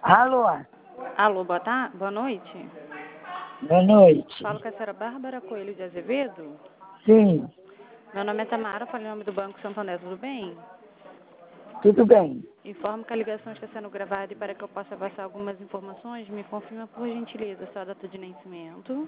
Alô, Alô, boa noite. boa noite. Falo com a senhora Bárbara Coelho de Azevedo. Sim, Meu nome é Tamara, falo em nome do Banco Santander, tudo bem? tudo bem. Informo que a ligação está sendo gravada e para que eu possa passar algumas informações, me confirma por gentileza a sua data de nascimento,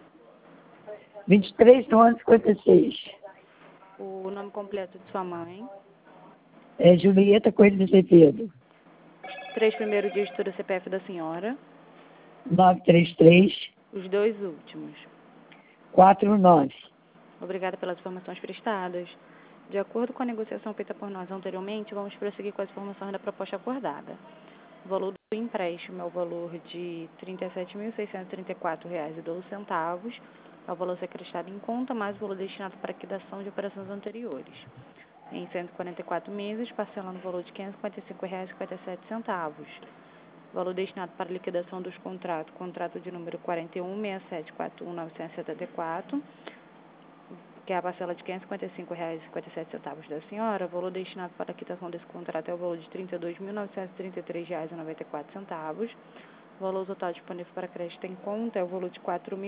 23/11/56. o nome completo de sua mãe, É Julieta Coelho de Azevedo. 3 primeiros dígitos do CPF da senhora, 933 os 2 últimos. 49. Obrigada pelas informações prestadas. De acordo com a negociação feita por nós anteriormente, vamos prosseguir com as informações da proposta acordada. O valor do empréstimo é o valor de R$ 37.634,12. É o valor a ser acrescido em conta, mais o valor destinado para liquidação de operações anteriores. Em 144 meses, parcelando o valor de R$ 555,57. Valor destinado para liquidação dos contratos, contrato de número 416741.974, que é a parcela de R$ 555,57 da senhora. O valor destinado para a quitação desse contrato é o valor de R$ 32.933,94. O valor total disponível para crédito em conta é o valor de R$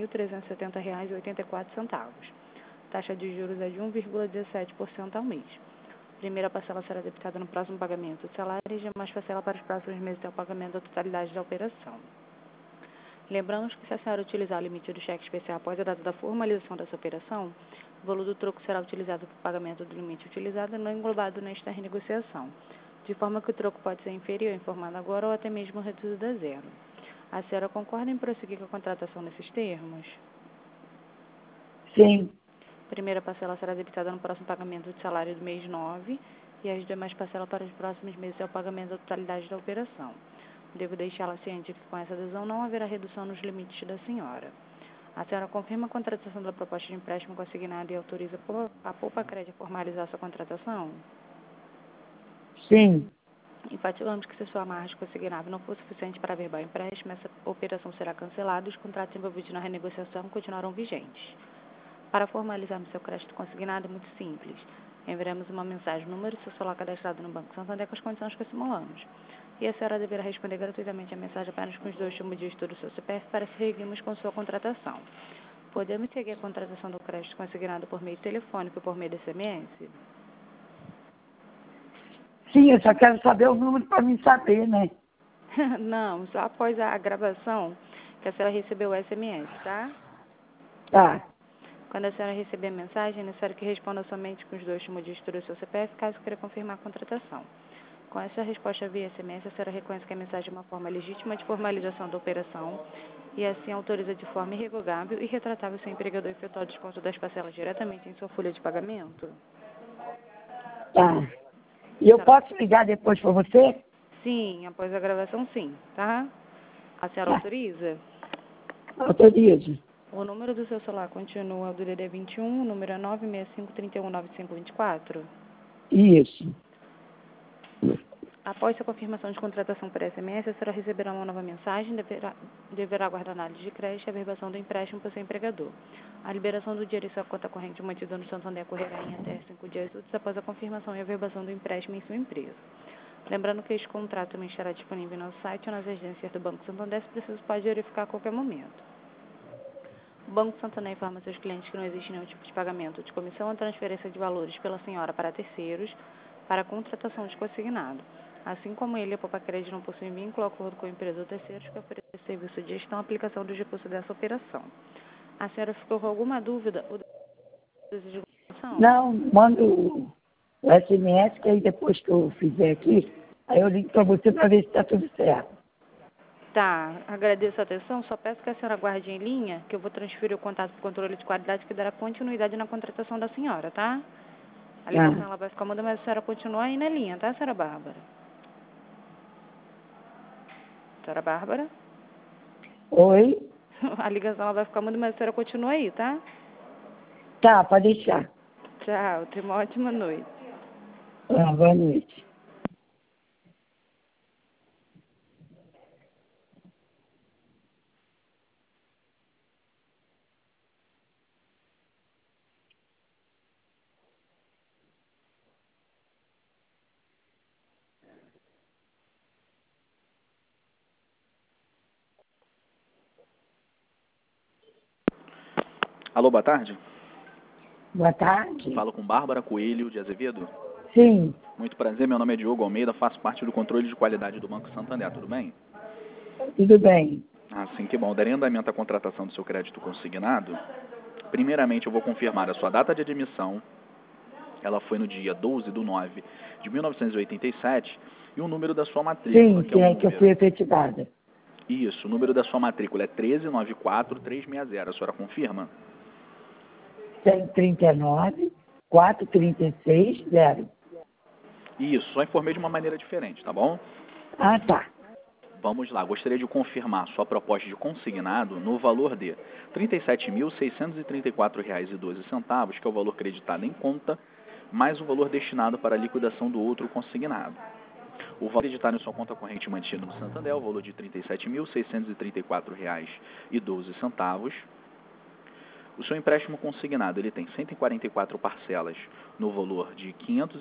4.370,84. Taxa de juros é de 1,17% ao mês. Primeira parcela será debitada no próximo pagamento do salário e demais parcela para os próximos meses até o pagamento da totalidade da operação. Lembramos que se a senhora utilizar o limite do cheque especial após a data da formalização dessa operação, o valor do troco será utilizado para o pagamento do limite utilizado e não englobado nesta renegociação, de forma que o troco pode ser inferior, informado agora, ou até mesmo reduzido a zero. A senhora concorda em prosseguir com a contratação nesses termos? Sim, Primeira parcela será debitada no próximo pagamento de salário do mês 9 e as demais parcelas para os próximos meses é o pagamento da totalidade da operação. Devo deixá-la ciente que com essa adesão não haverá redução nos limites da senhora. A senhora confirma a contratação da proposta de empréstimo consignado e autoriza a Poupa Crédito a formalizar sua contratação? sim, Enfatizamos que se sua margem consignada não for suficiente para averbar o empréstimo, essa operação será cancelada e os contratos envolvidos na renegociação continuarão vigentes. Para formalizarmos seu crédito consignado é muito simples. Enviaremos uma mensagem no número do seu celular cadastrado no Banco Santander com as condições que simulamos. E a senhora deverá responder gratuitamente a mensagem apenas com os 2 últimos dígitos do seu CPF para seguirmos com sua contratação. Podemos seguir a contratação do crédito consignado por meio telefônico e por meio de SMS? sim, eu só quero saber o número para mim saber, né? Não, só após a gravação que a senhora recebeu o SMS, tá? Tá, Quando a senhora receber a mensagem, é necessário que responda somente com os 2 últimos dígitos do seu CPF, caso queira confirmar a contratação. Com essa resposta via SMS, a senhora reconhece que a mensagem é uma forma legítima de formalização da operação e assim autoriza de forma irrevogável e retratável seu empregador efetuar o desconto das parcelas diretamente em sua folha de pagamento? tá. E eu posso ligar depois para você? Sim, após a gravação, sim, tá? A senhora Tá, autoriza? autorizo. O número do seu celular continua o do DD 21, o número é 965319524. Isso. Após sua confirmação de contratação por SMS, a senhora receberá uma nova mensagem, deverá aguardar análise de crédito e a averbação do empréstimo por seu empregador. A liberação do dinheiro em sua conta corrente mantida no Santander ocorrerá em até 5 dias úteis após a confirmação e averbação do empréstimo em sua empresa. Lembrando que este contrato também estará disponível no site ou nas agências do Banco Santander, se preciso pode verificar a qualquer momento. O Banco Santander informa seus clientes que não existe nenhum tipo de pagamento de comissão ou transferência de valores pela senhora para terceiros para a contratação de consignado. Assim como ele, a Poupa Crédito não possui vínculo ou acordo com a empresa ou terceiros que ofereça serviço de gestão e aplicação dos recursos dessa operação. A senhora ficou com alguma dúvida ou desejo de informação? Não, manda o SMS, que aí depois que eu fizer aqui, aí eu ligo para você para ver se está tudo certo. Tá, agradeço a atenção. Só peço que a senhora guarde em linha, que eu vou transferir o contato para o controle de qualidade que dará continuidade na contratação da senhora, tá? A ligação Tá. ela vai ficar muda, mas a senhora continua aí na linha, tá, senhora Bárbara? Senhora Bárbara? Oi? A ligação ela vai ficar muda, mas a senhora continua aí, tá? Tá, pode deixar. Tchau, tenha uma ótima noite. Ah, boa noite. Alô, boa tarde. Boa tarde. Falo com Bárbara Coelho de Azevedo. Sim, Muito prazer, meu nome é Diogo Almeida, faço parte do controle de qualidade do Banco Santander, tudo bem? tudo bem. Assim que bom. Darei andamento à contratação do seu crédito consignado. Primeiramente, eu vou confirmar a sua data de admissão. Ela foi no dia 12/9 de 1987 e o número da sua matrícula, Sim, que é o que eu número... fui efetivada. Isso, o número da sua matrícula é 1394360. A senhora confirma? 139, 436, 0. Isso, só informei de uma maneira diferente, tá bom? Ah, tá. Vamos lá, gostaria de confirmar sua proposta de consignado no valor de R$ 37.634,12, que é o valor creditado em conta, mais o valor destinado para a liquidação do outro consignado. O valor creditado em sua conta corrente mantido no Santander é o valor de R$ 37.634,12. O seu empréstimo consignado ele tem 144 parcelas no valor de R$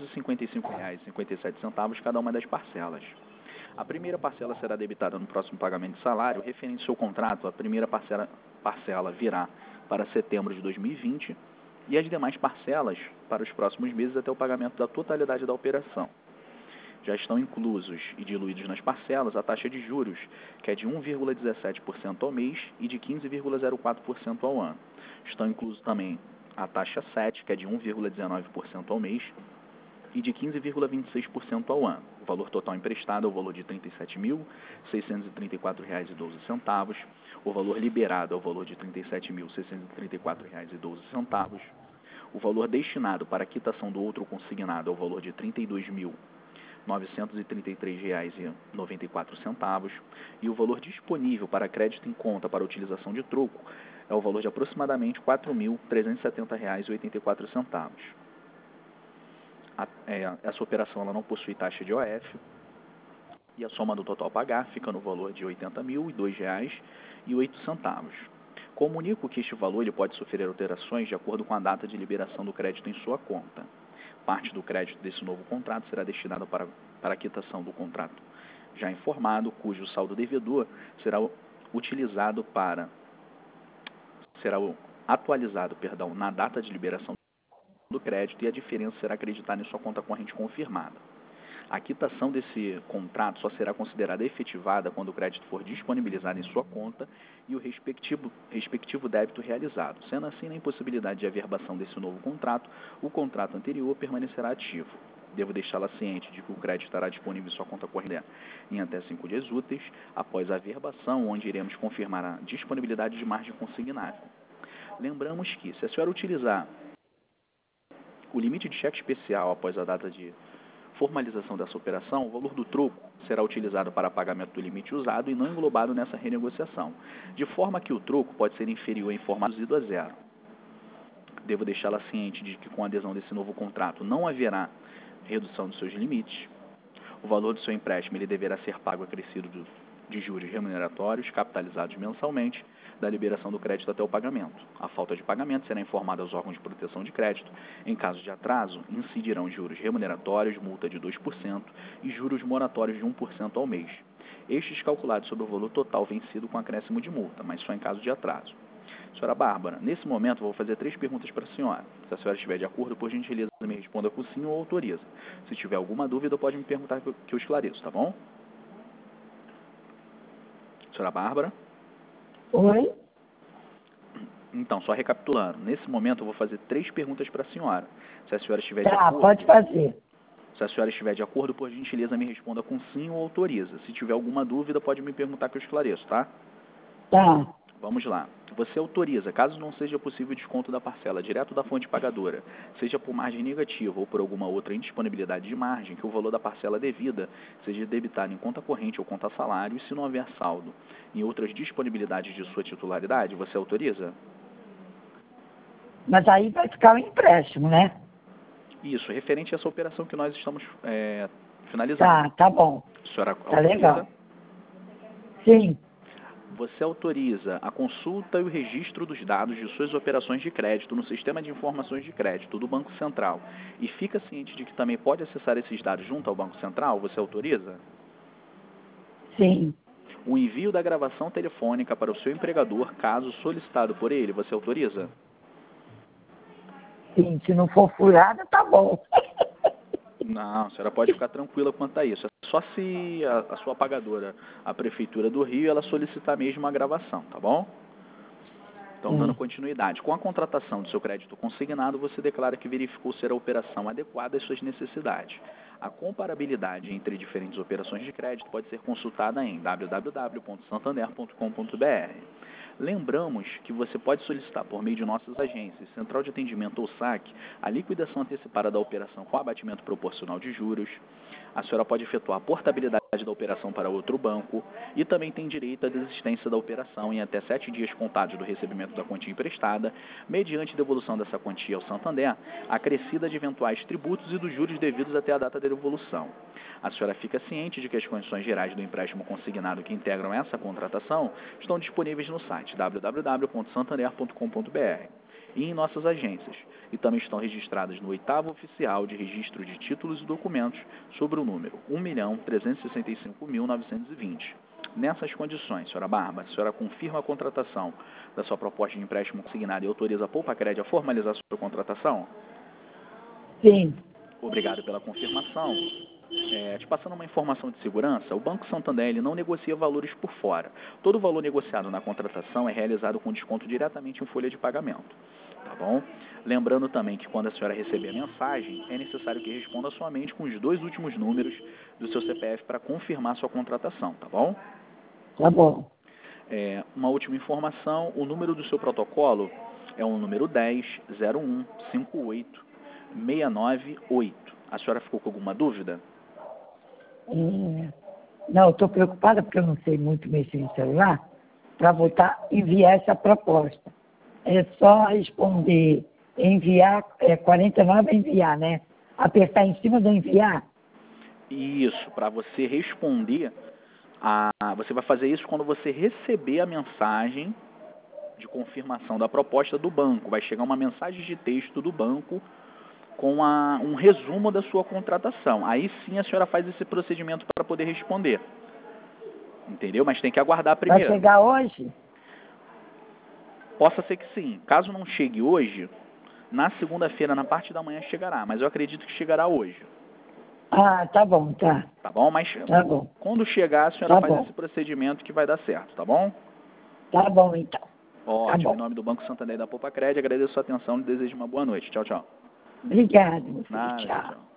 555,57 cada uma das parcelas. A primeira parcela será debitada no próximo pagamento de salário. Referente ao seu contrato, a primeira parcela virá para setembro de 2020 e as demais parcelas para os próximos meses até o pagamento da totalidade da operação. Já estão inclusos e diluídos nas parcelas a taxa de juros, que é de 1,17% ao mês e de 15,04% ao ano. Estão inclusos também a taxa 7, que é de 1,19% ao mês e de 15,26% ao ano. O valor total emprestado é o valor de R$ 37.634,12. O valor liberado é o valor de R$ 37.634,12. O valor destinado para a quitação do outro consignado é o valor de R$ 32.933,94. E o valor disponível para crédito em conta para utilização de troco é o valor de aproximadamente R$ 4.370,84. Essa operação ela não possui taxa de OF e a soma do total a pagar fica no valor de R$ 80.002,08. Comunico que este valor ele pode sofrer alterações de acordo com a data de liberação do crédito em sua conta. Parte do crédito desse novo contrato será destinada para a quitação do contrato já informado, cujo saldo devedor será atualizado na data de liberação do crédito e a diferença será acreditada em sua conta corrente confirmada. A quitação desse contrato só será considerada efetivada quando o crédito for disponibilizado em sua conta e o respectivo débito realizado. Sendo assim, na impossibilidade de averbação desse novo contrato, o contrato anterior permanecerá ativo. Devo deixá-la ciente de que o crédito estará disponível em sua conta corrente em até 5 dias úteis, após a averbação, onde iremos confirmar a disponibilidade de margem consignável. Lembramos que, se a senhora utilizar o limite de cheque especial após a data de formalização dessa operação, o valor do troco será utilizado para pagamento do limite usado e não englobado nessa renegociação, de forma que o troco pode ser inferior em forma reduzido a zero. Devo deixá-la ciente de que com a adesão desse novo contrato não haverá redução dos seus limites. O valor do seu empréstimo ele deverá ser pago acrescido de juros remuneratórios, capitalizados mensalmente, da liberação do crédito até o pagamento. A falta de pagamento será informada aos órgãos de proteção de crédito. Em caso de atraso, incidirão juros remuneratórios, multa de 2% e juros moratórios de 1% ao mês. Estes calculados sobre o valor total vencido com acréscimo de multa, mas só em caso de atraso. Senhora Bárbara, nesse momento vou fazer 3 perguntas para a senhora. Se a senhora estiver de acordo, por gentileza, me responda com sim ou autoriza. Se tiver alguma dúvida, pode me perguntar que eu esclareço, tá bom? Senhora Bárbara? Oi? Então, só recapitulando, nesse momento eu vou fazer 3 perguntas para a senhora. Se a senhora estiver de Tá, acordo... pode fazer. Se a senhora estiver de acordo, por gentileza, me responda com sim ou autoriza. Se tiver alguma dúvida, pode me perguntar que eu esclareço, tá? Tá. Vamos lá. Você autoriza, caso não seja possível o desconto da parcela direto da fonte pagadora, seja por margem negativa ou por alguma outra indisponibilidade de margem, que o valor da parcela devida seja debitado em conta corrente ou conta salário, e se não houver saldo em outras disponibilidades de sua titularidade, você autoriza? Mas aí vai ficar o empréstimo, né? Isso, referente a essa operação que nós estamos finalizando. Tá bom. A senhora Tá autoriza? legal. Sim, Você autoriza a consulta e o registro dos dados de suas operações de crédito no Sistema de Informações de Crédito do Banco Central e fica ciente de que também pode acessar esses dados junto ao Banco Central? Você autoriza? sim, O envio da gravação telefônica para o seu empregador, caso solicitado por ele, você autoriza? sim, se não for furada, tá bom. Não, a senhora pode ficar tranquila quanto a isso. É só se a sua pagadora, a Prefeitura do Rio, ela solicitar mesmo a gravação, tá bom? Então, dando continuidade. Com a contratação do seu crédito consignado, você declara que verificou ser a operação adequada às suas necessidades. A comparabilidade entre diferentes operações de crédito pode ser consultada em www.santander.com.br. Lembramos que você pode solicitar por meio de nossas agências, Central de Atendimento ou SAC, a liquidação antecipada da operação com abatimento proporcional de juros. A senhora pode efetuar a portabilidade da operação para outro banco e também tem direito à desistência da operação em até 7 dias contados do recebimento da quantia emprestada, mediante devolução dessa quantia ao Santander, acrescida de eventuais tributos e dos juros devidos até a data da devolução. A senhora fica ciente de que as condições gerais do empréstimo consignado que integram essa contratação estão disponíveis no site www.santander.com.br e em nossas agências, e também estão registradas no 8º Oficial de Registro de Títulos e Documentos sobre o número 1.365.920. Nessas condições, senhora Bárbara, a senhora confirma a contratação da sua proposta de empréstimo consignado e autoriza a Poupa-Crédito a formalizar a sua contratação? Sim. Obrigado pela confirmação. Te passando uma informação de segurança, o Banco Santander ele não negocia valores por fora. Todo o valor negociado na contratação é realizado com desconto diretamente em folha de pagamento. Tá bom? Lembrando também que quando a senhora receber a mensagem, é necessário que responda somente com os 2 últimos números do seu CPF para confirmar sua contratação, tá bom? Tá bom. Uma última informação, o número do seu protocolo é o número 10-0158-698. A senhora ficou com alguma dúvida? Não, estou preocupada porque eu não sei muito mexer em celular para voltar a enviar essa proposta. É só responder, enviar, 49 é enviar, né? Apertar em cima do enviar? Isso, para você responder, você vai fazer isso quando você receber a mensagem de confirmação da proposta do banco. Vai chegar uma mensagem de texto do banco com um resumo da sua contratação. Aí sim a senhora faz esse procedimento para poder responder. Entendeu? Mas tem que aguardar primeiro. Vai chegar hoje? Possa ser que sim. Caso não chegue hoje, na segunda-feira, na parte da manhã, chegará. Mas eu acredito que chegará hoje. Ah, tá bom, tá. Tá bom? Mas tá bom. Quando chegar, a senhora Tá faz bom. esse procedimento que vai dar certo, tá bom? Tá bom, então. Ótimo. Tá bom. Em nome do Banco Santander e da Poupa-Crédito, agradeço a sua atenção e desejo uma boa noite. Tchau, tchau. Obrigada. Nada, Tchau. tchau.